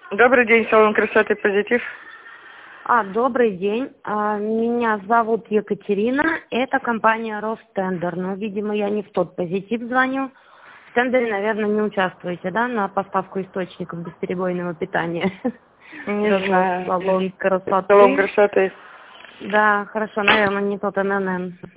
Добрый день, салон красоты «Позитив». Добрый день. Меня зовут Екатерина. Это компания Ростендер. Но, видимо, я не в тот «Позитив» звоню. В тендере, наверное, не участвуете, да, на поставку источников бесперебойного питания? Не знаю. Салон красоты. Салон красоты. Да, хорошо, наверное, не тот ННН.